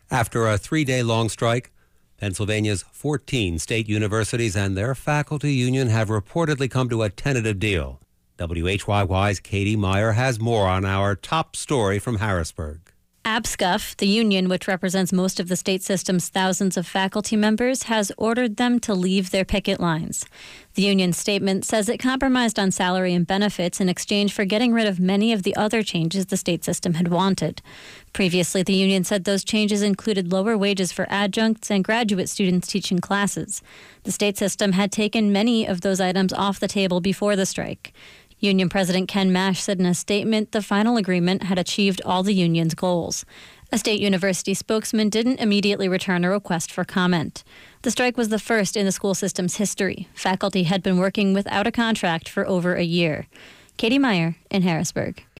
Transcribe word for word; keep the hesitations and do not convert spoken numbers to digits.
After a three-day-long strike, Pennsylvania's fourteen state universities and their faculty union have reportedly come to a tentative deal. W H Y Y's Katie Meyer has more on our top story from Harrisburg. APSCUF, the union which represents most of the state system's thousands of faculty members, has ordered them to leave their picket lines. The union's statement says it compromised on salary and benefits in exchange for getting rid of many of the other changes the state system had wanted. Previously, the union said those changes included lower wages for adjuncts and graduate students teaching classes. The state system had taken many of those items off the table before the strike. Union President Ken Mash said in a statement the final agreement had achieved all the union's goals. A state university spokesman didn't immediately return a request for comment. The strike was the first in the school system's history. Faculty had been working without a contract for over a year. Katie Meyer in Harrisburg.